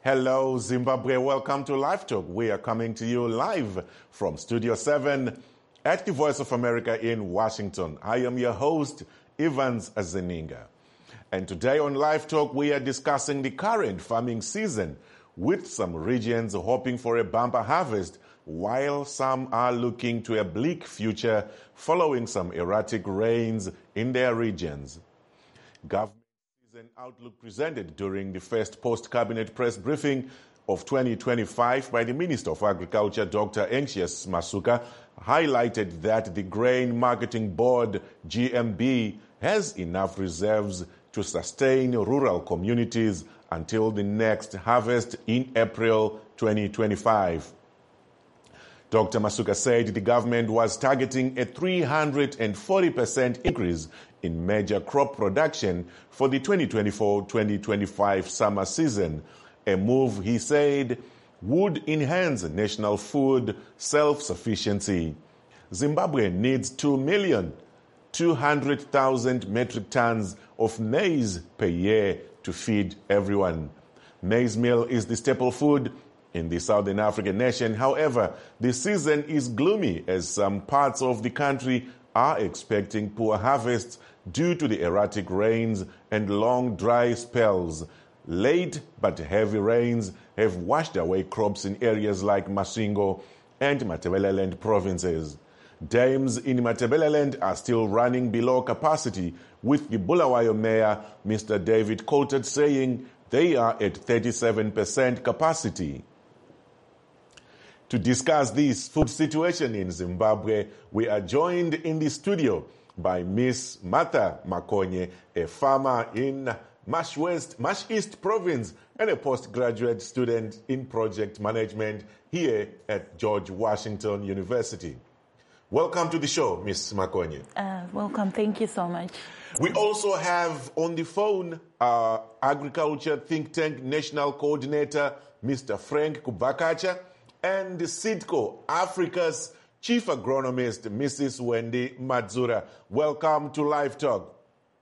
Hello, Zimbabwe. Welcome to Live Talk. We are coming to you live from Studio 7 at the Voice of America in Washington. I am your host, Evans Azeninga. And today on Live Talk, we are discussing the current farming season, with some regions hoping for a bumper harvest, while some are looking to a bleak future following some erratic rains in their regions. Government season outlook presented during the first post-cabinet press briefing of 2025 by the Minister of Agriculture, Dr. Anxious Masuka, highlighted that the Grain Marketing Board, GMB, has enough reserves to sustain rural communities until the next harvest in April 2025. Dr. Masuka said the government was targeting a 340% increase in major crop production for the 2024-2025 summer season, a move, he said, would enhance national food self-sufficiency. Zimbabwe needs 2,200,000 metric tons of maize per year to feed everyone. Maize meal is the staple food in the Southern African nation. However, the season is gloomy as some parts of the country are expecting poor harvests due to the erratic rains and long dry spells. Late but heavy rains have washed away crops in areas like Masingo and Matabeleland provinces. Dams in Matabeleland are still running below capacity, with the Bulawayo mayor, Mr. David Coulthard, saying they are at 37% capacity. To discuss this food situation in Zimbabwe, we are joined in the studio by Miss Martha Makonye, a farmer in Mash East Province and a postgraduate student in project management here at George Washington University. Welcome to the show, Miss Makonye. Welcome. Thank you so much. We also have on the phone Agriculture Think Tank National Coordinator, Mr. Frank Kubvakacha, and SEEDCO Africa's Chief Agronomist, Mrs. Wendy Madzura. Welcome to Live Talk.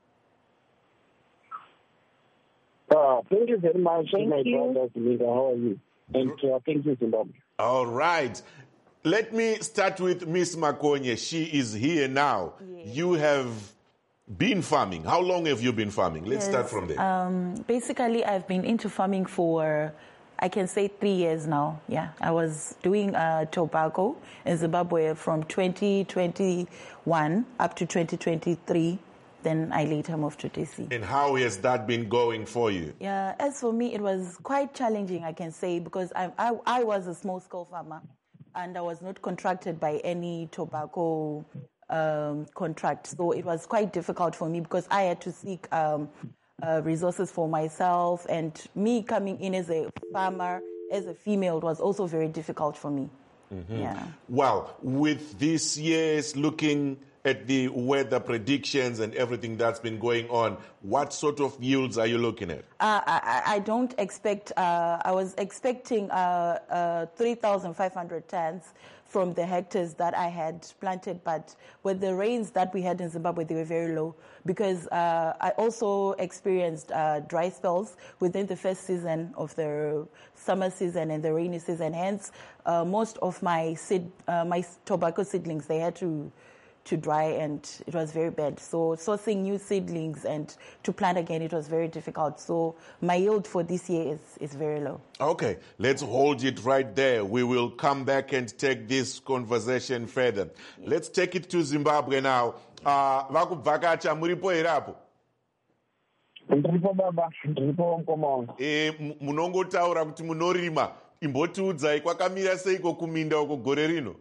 Thank you very much, my brother. How are you? And thank you, Zimbabwe. All right. Let me start with Miss Makonye. She is here now. Yes. You have been farming. How long have you been farming? Let's start from there. Basically, I've been into farming for, I can say, 3 years now. Yeah, I was doing tobacco in Zimbabwe from 2021 up to 2023. Then I later moved to DC. And how has that been going for you? Yeah, as for me, it was quite challenging, I can say, because I was a small-scale farmer, and I was not contracted by any tobacco contract. So it was quite difficult for me because I had to seek resources for myself, and me coming in as a farmer, as a female, it was also very difficult for me. Mm-hmm. Yeah. Well, with this year's looking at the weather predictions and everything that's been going on, what sort of yields are you looking at? I don't expect, I was expecting 3,500 tons from the hectares that I had planted, but with the rains that we had in Zimbabwe, they were very low because I also experienced dry spells within the first season of the summer season and the rainy season. Hence, most of my tobacco seedlings, they had to dry, and it was very bad. So sourcing new seedlings and to plant again, it was very difficult. So my yield for this year is very low. Okay, let's hold it right there. We will come back and take this conversation further. Yeah. Let's take it to Zimbabwe now. Vakubvakacha, muripo irapo? Ndiripo baba, ndiripo mkoma wangu. Munongotaura kuti munorima. Imbotiudzai kwakamira seiko kuminda uko gore rino?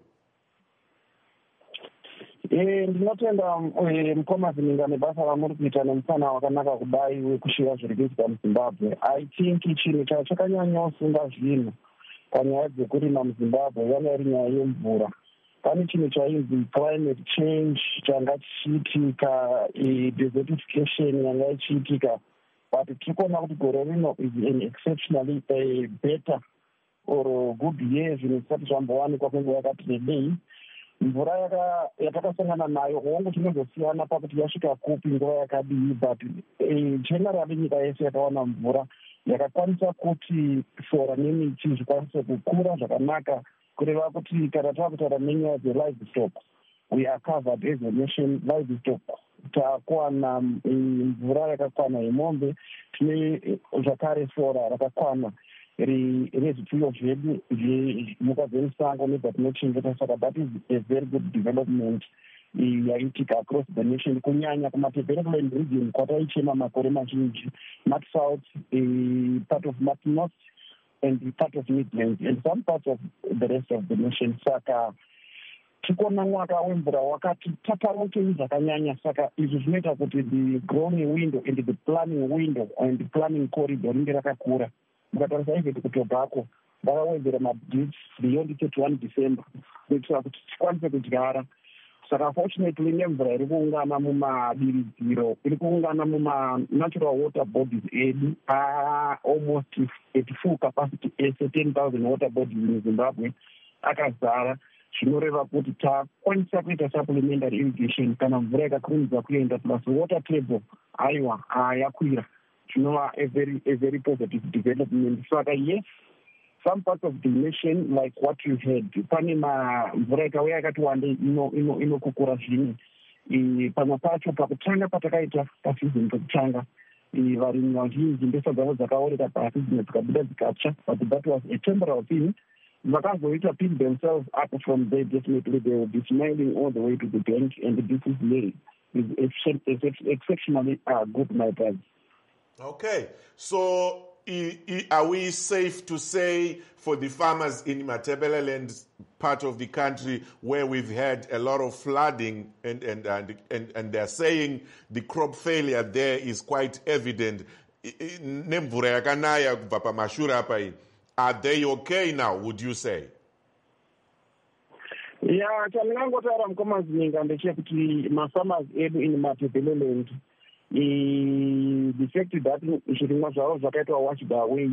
Ndinotenda mukoma Zininga nebasa ramuri kuita nemusana wakanaka kudai wekushiva zviri kuitika muZimbabwe. I think chinhu chakanyanyosunga zvinhu panyaya dzekurima muZimbabwe yanga iri nyaya yemvura. Pane chinhu chainzi climate change changa chichiitika, desertification yanga ichiitika, but tiri kuona kuti gore rino is an exceptionally better or good year zvinhu zvisati zvambowanikwa kwenguva yakati rebei. Mvura yatakasangana nayo hongu tinozosiyana pakuti yasvika kupi nguva yakadii, but generally nyika yese yakawana mvura yakakwanisa kuti sora nemiti zvikwanise kukura zvakanaka, kureva kuti kana taakutaura nenyaya dzelivestock, we are covered as a nation. Livestock takuwana mvura yakakwana yemombe, tine zvakare sora rakakwana rezvipfuyo zvedu zvemhuka dzemusango nedzatinochengeta. Saka that is a very good development yaitika across the nation, kunyanya kumadevelopment region kwataichema makore mazhinji, Mat South, part of Mat North and part of Midlands and some parts of the rest of the nation. Saka tikona mwaka wemvura wakati tatarukei zvakanyanya. Saka izvi zvinoita kuti the growing window and the planning window and the planning corridor ringe rakakura. Mukatarisa izveti kutobhako vakawedzera madates beyond 31 December kuitira kuti tikwanise kudyara. Saka fortunately nemvura iri kuungana mumabiridziro, iri kuungana muma-natural water bodies edu almost at full capacity ese 10,000 water bodies in Zimbabwe akazara, zvinoreva kuti takwanisa kuita supplementary irrigation kana mvura yakakurumidza kuenda, plus water table aiwa yakwira, zvinova a very positive development. Saka yes, some parts of the nation, like what you heard, pane mvura ikauya yakati wandei inokukura zvino. Pamwe pacho pakutanga patakaita pasizini pekutanga, varimi vazhinji mbesa dzavo dzakaoreka pasi, dzimwe dzikabuda dzikatsva, but that was a temporal thing. Vakazoita pick themselves up from there, definitely they will be smiling all the way to the bank, and this is exceptionally good, my friends. Okay, so are we safe to say for the farmers in Matabeleland part of the country where we've had a lot of flooding and they're saying the crop failure there is quite evident, are they okay now, would you say? Yeah, chandingangotaura mukomazininga ndechekuti mafarmers edu in Matabeleland, the fact that zvirimwa zvavo zvakaitwa washed away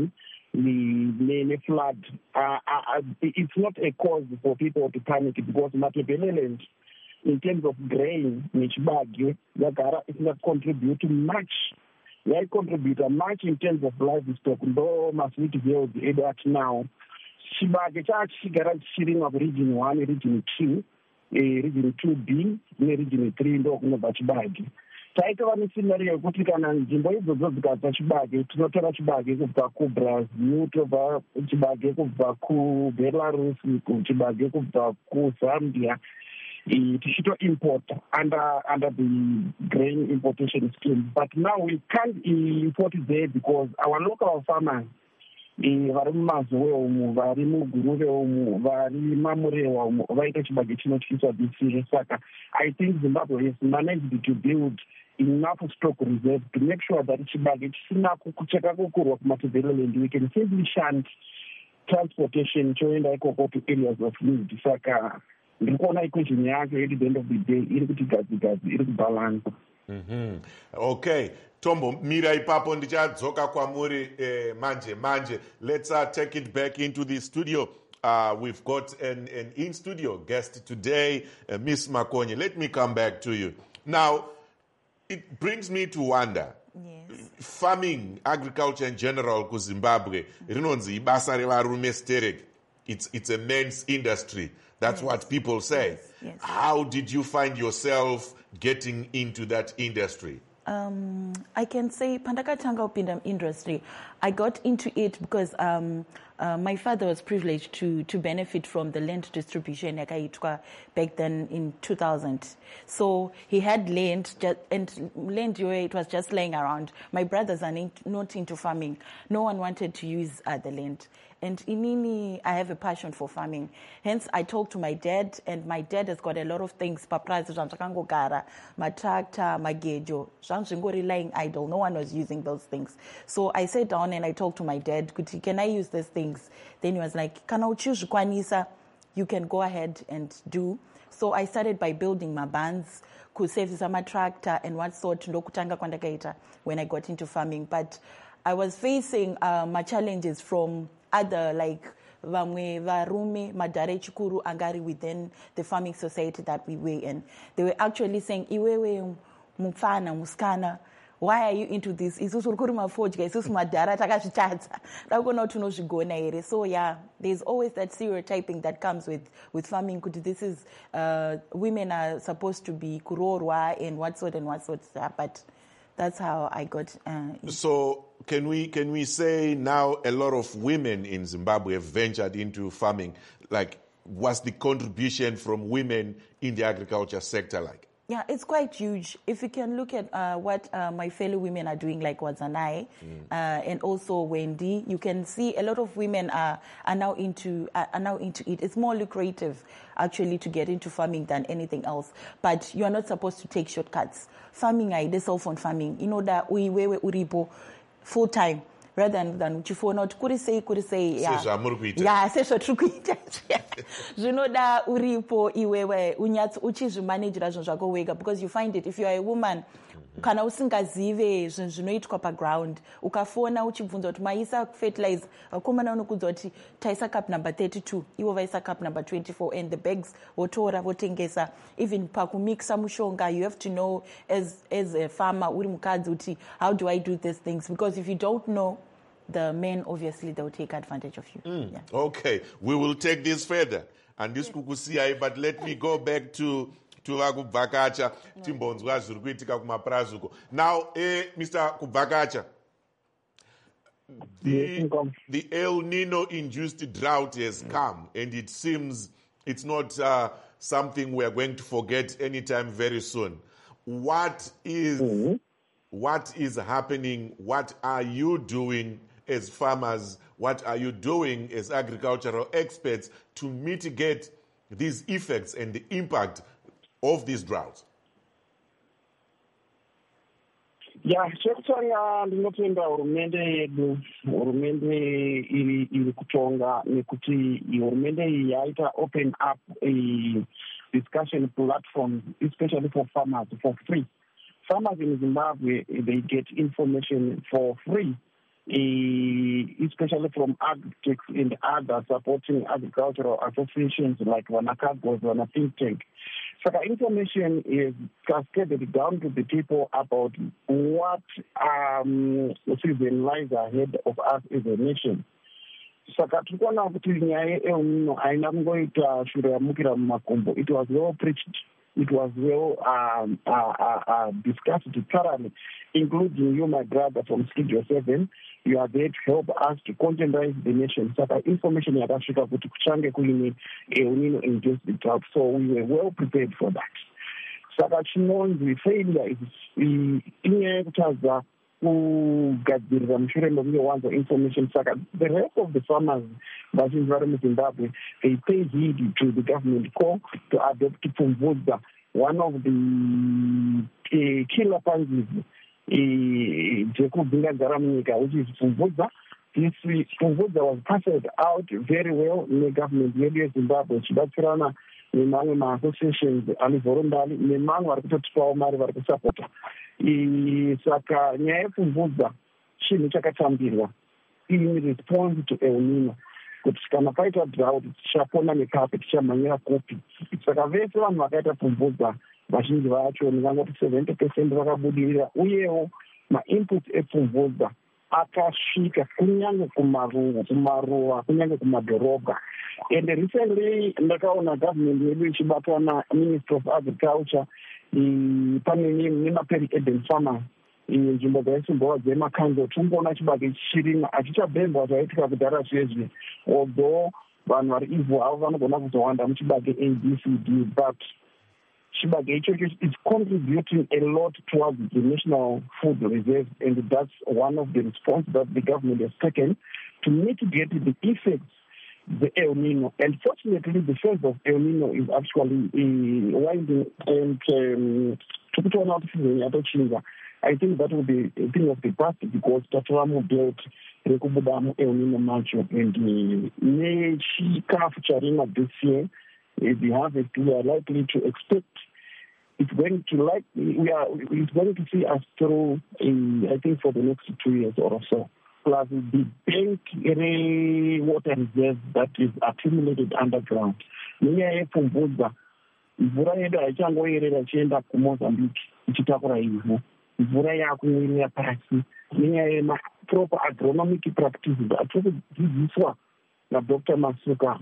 ne-flood, it's not a cause for people to panic, because Matabeleland, in terms of grain nechibage, yagara isingacontribute much. Yaicontribute much in terms of livestock, ndo masweet yield edu ati now. Chibage chachigara chichirimwa kuregion 1, region 2, region 2B neregion 3 ndo kunobva chibage. Taitova nescenario yekuti kana nzvimbo idzodzo dzikabva chibage, tinotora chibage kubva kuBrazil, tobva chibage kubva kuBelarus, chibage kubva kuZambia, tichito-import under the grain importation scheme. But now we can't import there because our local farmers, vari mumazowe umu, vari muguruve umu, vari mamurewa umu, vaita chibage chinotyisa dzisiri. Saka I think Zimbabwe has managed to build enough stock reserve to make sure that chibage chisina kucheka kukurwa kuMatabeleland, we can simply shunt transportation choenda ikoko to areas of need. Saka ndikuona equation yacho at the end of the day iri kuti gadzigadzi, iri kubalance. Okay, Tombo, mira ipapo ndichadzoka kwamuri manje. Let's take it back into the studio. We've got an in-studio guest today, Miss Makonye. Let me come back to you. Now, it brings me to wonder. Yes. Farming, agriculture in general, ku Zimbabwe, rinonzi ibasa revarume sterek. It's a men's industry. That's what people say. Yes. How did you find yourself getting into that industry? I can say pandakatanga upinda industry. I got into it because my father was privileged to benefit from the land distribution yakaitwa back then in 2000. So he had land, and land where it was just laying around. My brothers are not into farming. No one wanted to use the land. And inini, I have a passion for farming. Hence, I talked to my dad, and my dad has got a lot of things. Paprazi, zvanzakangogara, my tractor, my gejo, zvanzvingori lying idle. No one was using those things. So I sat down and I talked to my dad, can I use these things? Then he was like, kana uchizvikwanisa, you can go ahead and do. So I started by building my barns, kusevisa my tractor, and what sort ndokutanga kwandakaita when I got into farming. But I was facing my challenges from other, like vamwe varume madhare chikuru angari within the farming society that we were in. They were actually saying, iwewe mufana muskana why are you into this? Isusu uri kurima fodya, isusu madhara takazvitadza. Dakuona kuti unozvigona here. So yeah, there's always that stereotyping that comes with farming. This is women are supposed to be kurorwa and what sort. But that's how I got. So can we say now a lot of women in Zimbabwe have ventured into farming? Like, what's the contribution from women in the agriculture sector like? Yeah, it's quite huge. If you can look at what my fellow women are doing, like Wazanai and also Wendy, you can see a lot of women are now into it. It's more lucrative, actually, to get into farming than anything else. But you are not supposed to take shortcuts. Farming, the cell phone farming, you know that we uripo full time. Rather than uchifona kuti sei yeah sezvo tiri kuita zvinoda uripo iwewe uchizvimanejera zvinhu zvako wega, because you find it if you are a woman kana usingazive zvinhu zvinoitwa paground ukafona uchibvunza kuti maisa fertilizer vakomana unokudza kuti taisa cup number 32 ivo vaisa cup number 24 and the bags votora votengesa. Even pakumixa mushonga you have to know as a farmer uri mukadzi kuti how do I do these things, because if you don't know, the men obviously they'll take advantage of you. Yeah. Okay, we will take this further and this kukusiyai, but let me go back to Kubvakacha timbonzwa zviri kuitika kumapurazi uko. Now Mr. Kubvakacha, the El Nino induced drought has come, and it seems it's not something we are going to forget anytime very soon. What is happening? What are you doing as farmers? What are you doing as agricultural experts to mitigate these effects and the impact of these droughts? Yeah, chekutanga ndinotenda hurumende yedu, hurumende iri kutonga nekuti hurumende iyi yaita open up a discussion platform especially for farmers for free. Farmers in Zimbabwe, they get information for free, especially from Agritech and other supporting agricultural associations like Wanakagos, Wana Think Tank. So the information is cascaded down to the people about what season lies ahead of us as a nation. Saka tikuona kuti nyaya El Nino haina kungoita shure yamukira mumakumbo. It was well preached. It was well discussed thoroughly, including you, my brother, from Studio 7. You are there to help us to contenderize the nation. So the information yakasvika kuti kuchange kuine El Nino induced drought. So we were well prepared for that. Saka chinonzi failure is inyaya yekutadza kugadzirira mushure mekunge wanzwa information. Saka the rest of the farmers vazhinji vari muZimbabwe, they pay heed to the government call to adopt Pfumvudza, one of the killer pangs dzekubvingadzara munyika, which is Pfumvudza. This Pfumvudza was passed out very well in the government yedu yeZimbabwe, chibatsirana nemamwe maassociations ali voluntary nemamwe vari kutotipawo mari vari kusapota. Saka nyaya yepfumvudza chinhu chakatambirwa in response to El Nino, kuti kana paita drought tichapona nekapi, tichamhanyira kupi. Saka vese vanhu vakaita pfumvudza vazhinji vacho ndingangoti 70% vakabudirira, uyewo mainputs epfumvudza akasvika kunyange kumaruwa kunyange kumadhorobha. And recently ndakaona government yedu ichibatwa naMinister of Agriculture pane nemaperi-urban farmers nzvimbo dzaisimbova dzemakanzo tumboona chibage chichirima achichabhembwa zvaitika kudhara zvezvi, although vanhu vari ivhu havo vanogona kuzowanda muchibage ABCD, but chibage ichocho is contributing a lot towards the national food reserve, and that's one of the response that the government has taken to mitigate the effects the El Nino. And fortunately, the phase of El Nino is actually winding, and to put on out season, I think that will be a thing of the past, because Tataramu built Rekubudamu El Nino Macho, and Nechikafu Charima this year, the harvest we are likely to expect. It's going to see us through, I think, for the next 2 years or so. Plus the bank water reserve that is accumulated underground. Nyaya yepfumvudza, mvura yedu haichangoyerera ichienda kuMozambique ichitakura ivhu. mvura yakumwira pasi nenyaya yemaproper agronomic practices atinokudzidziswa naDr. Masuka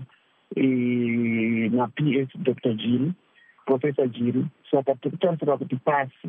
naPS Dr. Jiri, Professor Jiri. Saka tirikutarisira kuti pasi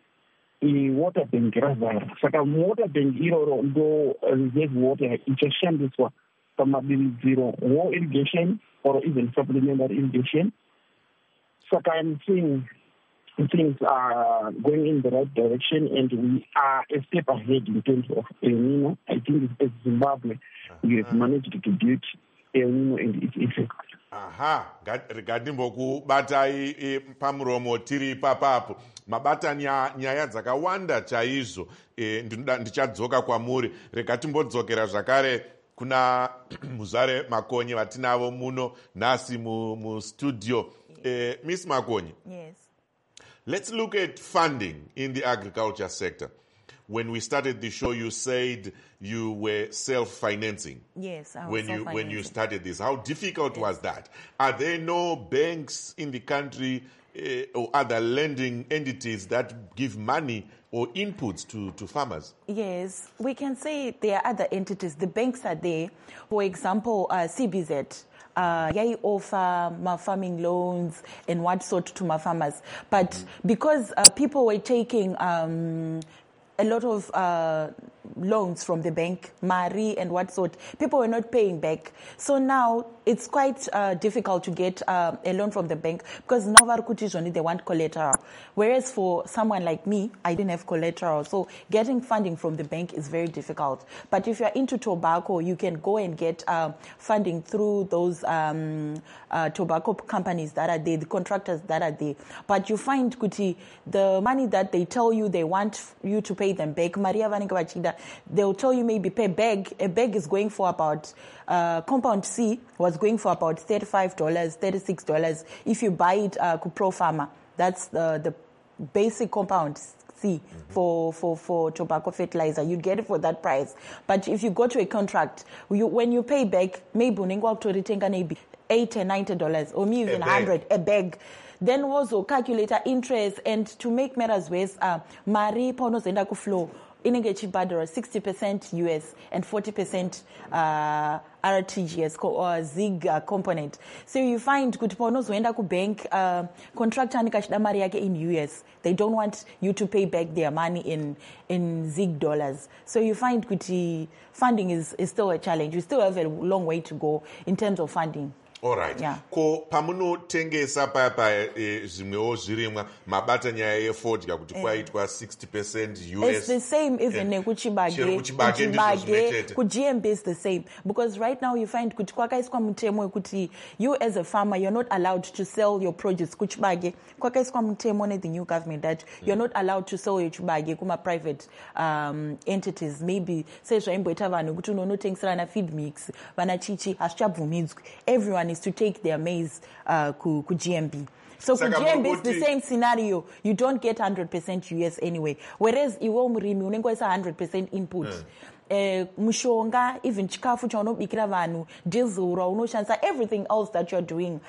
water bank razara. Saka water bank iroro ndo reserve water ichashandiswa pamabiridziro war irrigation or even supplementary irrigation. Saka I'm seeing things are going in the right direction and we are a step ahead in terms of El Nino. I think as Zimbabwe, we have managed to beat El Nino and its effects. Aha, gatimbokubatai pamuromo tiri papapo. Mabata nyaya dzakawanda chaizvo. Ndichadzoka kwamuri. Regatimbodzokera zvakare kuna Muzare Makonye vatinavo muno nasi mu studio. Miss Makonye. Yes. Let's look at funding in the agriculture sector. When we started the show, you said you were self-financing. Yes, I was self-financing. When you started this, how difficult was that? Are there no banks in the country or other lending entities that give money or inputs to farmers? Yes, we can say there are other entities. The banks are there. For example, CBZ. They offer farming loans and what sort to my farmers. But because people were taking a lot of loans from the bank, Mari and what sort, people were not paying back. So now it's quite difficult to get a loan from the bank because now they want collateral. Whereas for someone like me, I didn't have collateral. So getting funding from the bank is very difficult. But if you're into tobacco, you can go and get funding through those tobacco companies that are there, the contractors that are there. But you find, Kuti, the money that they tell you they want you to pay them back, Maria Vanikawachida, they'll tell you maybe pay bag. A bag is going for about, compound C was going for about $35, $36. If you buy it Pro Pharma, that's the basic compound C for tobacco fertilizer. You get it for that price. But if you go to a contract, when you pay back, maybe maybe $80 and $90 or maybe even $100 a bag. Then also calculate interest, and to make matters worse, Mari Ponos and Flow inenge chibadura 60% US and 40% RTGS or ZIG component. So you find kuti paunozoenda kubank contractor nikachida mari yake in US, they don't want you to pay back their money in ZIG dollars. So you find kuti funding is still a challenge. We still have a long way to go in terms of funding. All right. Yeah. Ko pamunotengesa papa zvimwewo zvirimwa mabata nyaya yefodya kuti kwaitwa 60% US. It's the same even nekuchibage kuGMB is the same, because right now you find kuti kwakaiswa mutemo kuti you as a farmer you're not allowed to sell your produce kuchibage. Kwakaiswa mutemo ne the new government that you're not allowed to sell your chibage kuma private entities. Maybe say zvaimboita vanhu kuti unonotengeserana feed mix vana chichi hazvichabvumidzwi. Everyone is to take their maize ku GMB. So for GMB it's the same scenario. You don't get 100% US anyway. Whereas iwo murimi unengoisa 100% input. Mushonga, even chikafu chaunobikira vanhu, diesel unoshandisa, everything else that you're doing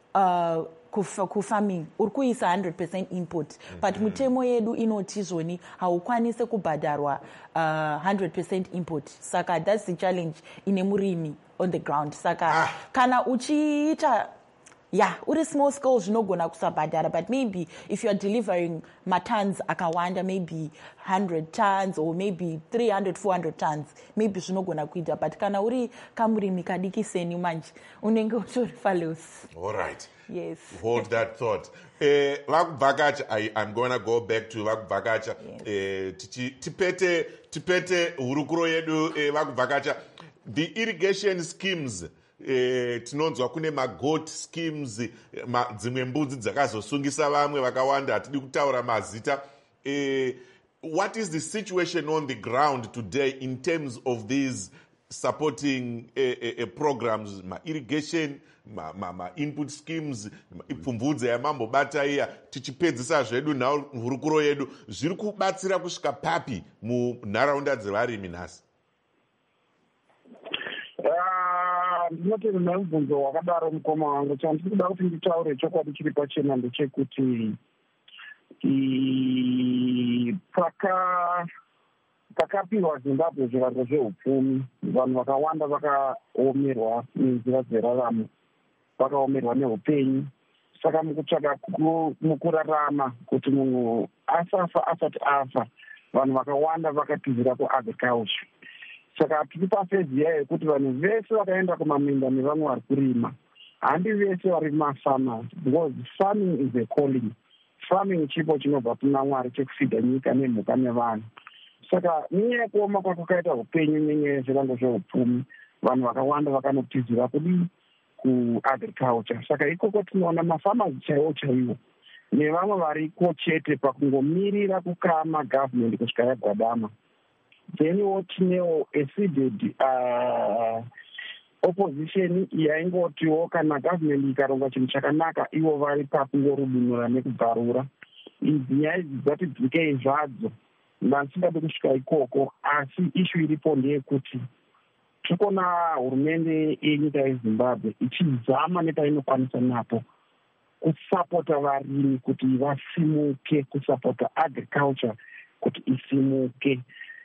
kufarming urikuisa 100% input. But mutemo yedu inoti zvoni haukwanise kubhadharwa 100% input. Saka that's the challenge ine murimi on the ground. Saka kana uchiita uri small scale zvinogona kusabhadhara, but maybe if you're delivering matons akawanda, maybe 100 tons or maybe 300 400 tons, maybe zvinogona kuita. But kana uri kamurimi kadikiseni manje unenge utori fallows. All right. Yes. Hold that thought. Vakubvakacha, I'm going to go back to Vakubvakacha. Tipete hurukuro yedu Vakubvakacha. The irrigation schemes, tinonzwa kune magoat schemes, dzimwe mbudzi dzakazosungisa vamwe vakawanda, hatidi kutaura mazita. What is the situation on the ground today in terms of these supporting programs, irrigation, input schemes, ipfumvudze yamambobata iya, tichipedzisa zvedu hurukuro yedu, zviri kubatsira kusvika papi munharaunda dzevarimi nhasi? Ndinoti nemubvunzo wakadaro mukoma wangu, chandiri kuda kuti nditaure chokwadi chiri pachena ndechekuti pakapihwa Zimbabwe zvivanzo zveupfumi, vanhu vakawanda vakaomerwa nenzira dzeraramo, vakaomerwa neupenyu. Saka mukurarama kuti munhu asafa asati afa, vanhu vakawanda vakatizira kuagriculture. Saka tiri pafezi yayo yekuti vanhu vese vakaenda kumaminda nevamwe vari kurima, handi vese vari mafarmers, because farming is a calling. Farming chipo chinobva kuna Mwari chekufidha nyika nemhuka nevanhu. Saka nyaya yekuoma kwakaita upenyu nenyaya yezvivango zveupfumi, vanhu vakawanda vakanotizira kudi kuagriculture. Saka ikoko tinoona mafarmers chaiwo nevamwe variko chete pakungomirira kukama government kusvika yagwadama. Theniwo tinewo seeded opposition yaingotiwo kana government ikaronga chinhu chakanaka ivo vari pakungorudunura nekubvarura. Idzi nyaya idzi dzatidzikei zvadzo, ndasingade kusvika ikoko, asi ishu iripo ndeyekuti tirikuona hurumende yenyika yeZimbabwe ichizama nepainokwanisa napo kusapota varimi kuti vasimuke, kusapota agriculture kuti isimuke.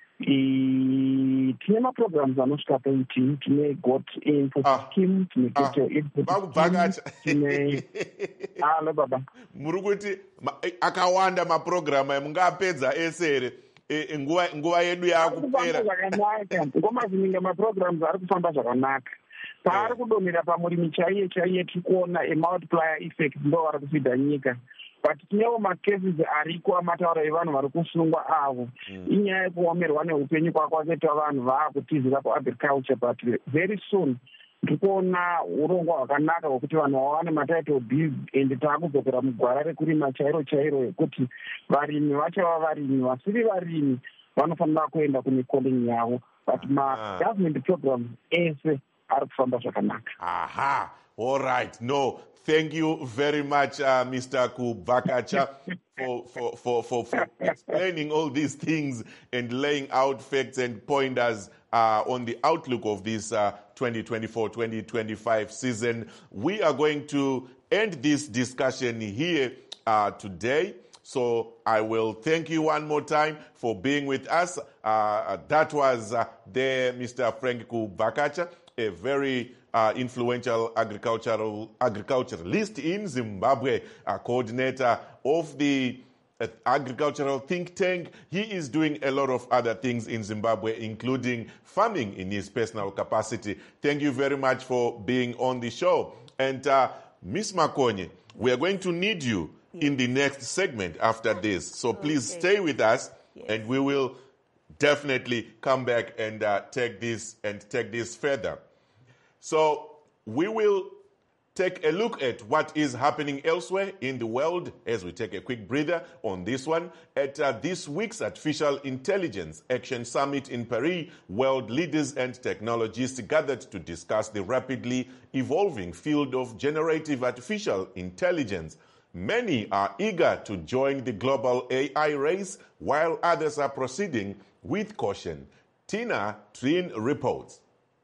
Tine maprograms anosvika pa18, tine got input scheme, tine keto input scheme, alo baba. Muri kuti akawanda maprogramu emungapedza esere nguva yedu yakupera. Ngoma zininga maprograms ari kufamba zvakanaka. Paari kudonhera pamurimi chaiye tirikuona multiplier effect ndo vari kufidha nyika. But tinewo macases ariko amataura evanhu vari kusungwa avo. Inyaya yekuomerwa neupenyu kwakwaita vanhu vaakutizira kuagriculture, but very soon tirikuona urongwa hwakanaka hwekuti vanhu vawane matitle deeds, and taakudzokera mugwara rekurima chairo yekuti varimi vachava varimi, vasiri varimi vanofanira kuenda kune calling yavo, but ma-government programs ese ari kufamba zvakanaka. Aha, all right. No, thank you very much, Mr. Kubvakacha, for explaining all these things and laying out facts and pointers on the outlook of this 2024-2025 season. We are going to end this discussion here today. So I will thank you one more time for being with us. That was Mr. Frank Kubvakacha, a very influential agriculturalist in Zimbabwe, a coordinator of the agricultural think tank. He is doing a lot of other things in Zimbabwe, including farming in his personal capacity. Thank you very much for being on the show. And Ms. Makonye, we are going to need you in the next segment after this. So please stay with us, and we will definitely come back and take this further. So we will take a look at what is happening elsewhere in the world as we take a quick breather on this one. At this week's Artificial Intelligence Action Summit in Paris, world leaders and technologists gathered to discuss the rapidly evolving field of generative artificial intelligence. Many are eager to join the global AI race, while others are proceeding with caution. Tina Trinh reports.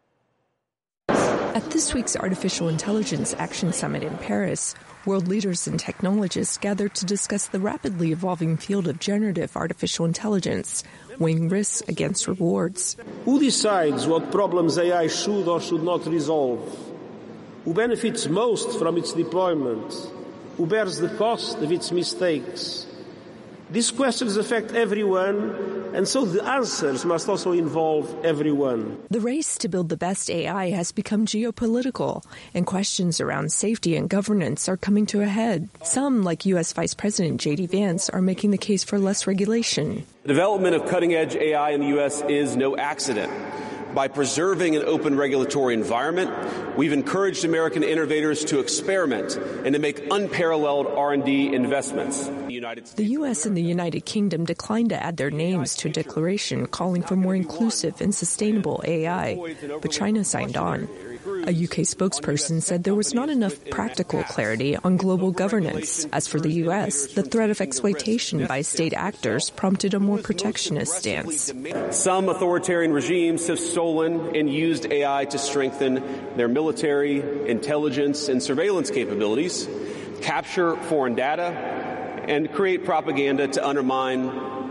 At this week's Artificial Intelligence Action Summit in Paris, world leaders and technologists gathered to discuss the rapidly evolving field of generative artificial intelligence, weighing risks against rewards. Who decides what problems AI should or should not resolve? Who benefits most from its deployment? Who bears the cost of its mistakes? These questions affect everyone, and so the answers must also involve everyone. The race to build the best AI has become geopolitical, and questions around safety and governance are coming to a head. Some, like U.S. Vice President J.D. Vance, are making the case for less regulation. The development of cutting-edge AI in the U.S. is no accident. By preserving an open regulatory environment, we've encouraged American innovators to experiment and to make unparalleled R&D investments. The U.S. and the United Kingdom declined to add their names to a declaration calling for more inclusive and sustainable AI, but China signed on. A UK spokesperson said there was not enough practical clarity on global governance. As for the U.S., the threat of exploitation by state actors prompted a more protectionist stance. Some authoritarian regimes have stolen and used AI to strengthen their military, intelligence, and surveillance capabilities, capture foreign data, and create propaganda to undermine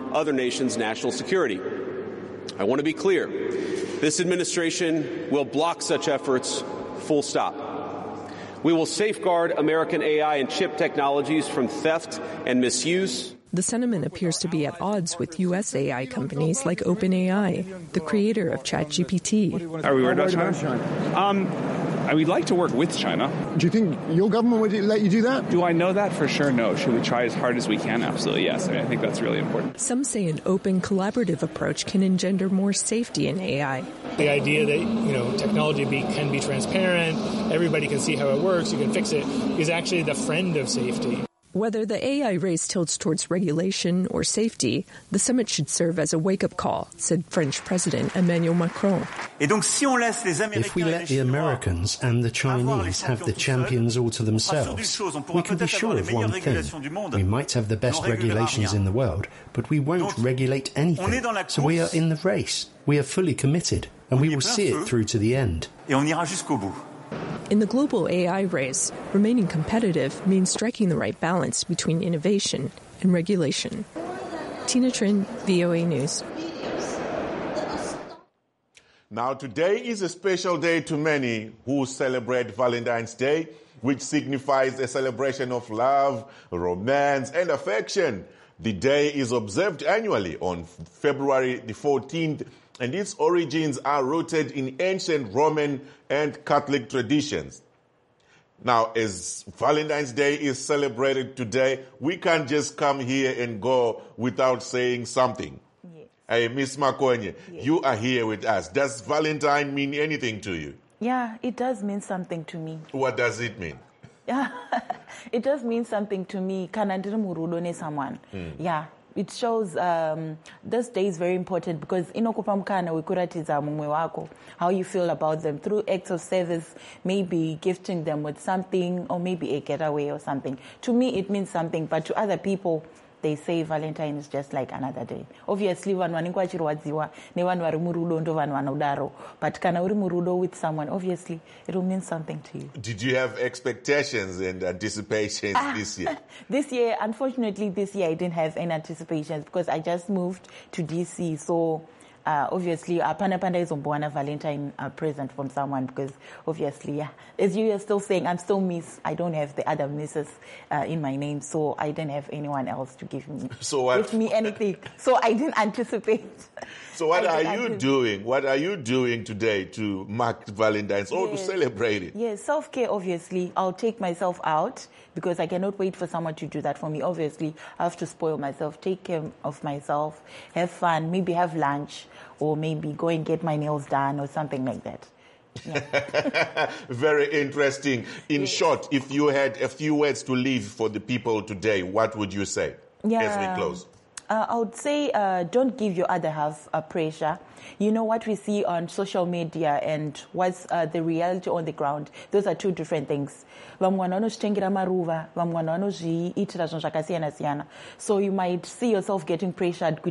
other nations' national security. I want to be clear. This administration will block such efforts, full stop. We will safeguard American AI and chip technologies from theft and misuse. The sentiment appears to be at odds with U.S. AI companies like OpenAI, the creator of ChatGPT. Are we worried about China? We'd like to work with China. Do you think your government would let you do that? Do I know that for sure? No. Should we try as hard as we can? Absolutely, yes. I think that's really important. Some say an open, collaborative approach can engender more safety in AI. The idea that, technology can be transparent, everybody can see how it works, you can fix it, is actually the friend of safety. Whether the AI race tilts towards regulation or safety, the summit should serve as a wake-up call, said French President Emmanuel Macron. If we let the Americans and the Chinese have the champions all to themselves, we can be sure of one thing. We might have the best regulations in the world, but we won't regulate anything. So we are in the race. We are fully committed, and we will see it through to the end. In the global AI race, remaining competitive means striking the right balance between innovation and regulation. Tina Trin, VOA News. Now, today is a special day to many who celebrate Valentine's Day, which signifies a celebration of love, romance, and affection. The day is observed annually on February the 14th, and its origins are rooted in ancient Roman and Catholic traditions. Now, as Valentine's Day is celebrated today, we can't just come here and go without saying something. Yes. Hey, Miss Makonye, yes. You are here with us. Does Valentine mean anything to you? Yeah, it does mean something to me. What does it mean? Yeah, it does mean something to me. Someone. Yeah. It shows this day is very important because how you feel about them through acts of service, maybe gifting them with something or maybe a getaway or something. To me, it means something, but to other people, they say Valentine is just like another day. Obviously, but kana uri murudo with someone, obviously, it will mean something to you. Did you have expectations and anticipations this year? This year, unfortunately, I didn't have any anticipations because I just moved to DC. So, obviously, Panda is on a Valentine present from someone because, obviously, yeah. As you are still saying, I'm still Miss. I don't have the other Misses in my name, so I didn't have anyone else to give me anything. So I didn't anticipate. So what are you doing? What are you doing today to mark Valentine's or to celebrate it? Yes, self-care, obviously. I'll take myself out because I cannot wait for someone to do that for me. Obviously, I have to spoil myself, take care of myself, have fun, maybe have lunch, or maybe go and get my nails done or something like that. Yeah. Very interesting. In short, if you had a few words to leave for the people today, what would you say as we close? I would say don't give your other half pressure. You know what we see on social media and what's the reality on the ground. Those are two different things. So you might see yourself getting pressured.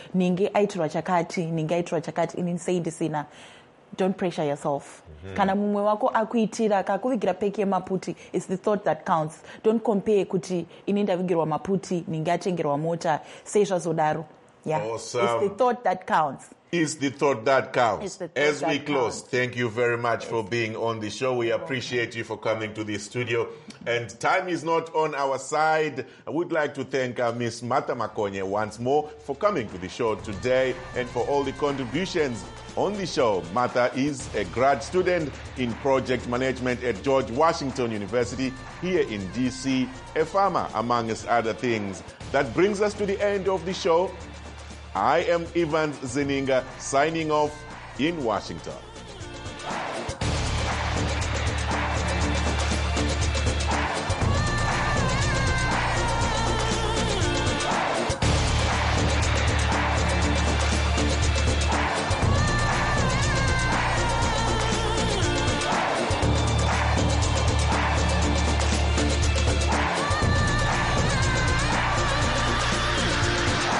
Don't pressure yourself. Kana mumwe wako akuitira kakuvigira peke maputi. It's the thought that counts. Don't compare kuti ininda vigirwa maputi ningatengerwa mota seisha zodaro. Yeah. Awesome. It's the thought that counts. It's the thought that counts. It's the thought As we that close, counts. thank you very much for being on the show. We appreciate you for coming to the studio. And time is not on our side. I would like to thank Miss Martha Makonye once more for coming to the show today and for all the contributions on the show. Martha is a grad student in project management at George Washington University here in DC, a farmer, amongst other things. That brings us to the end of the show. I am Evans Zeninga signing off in Washington.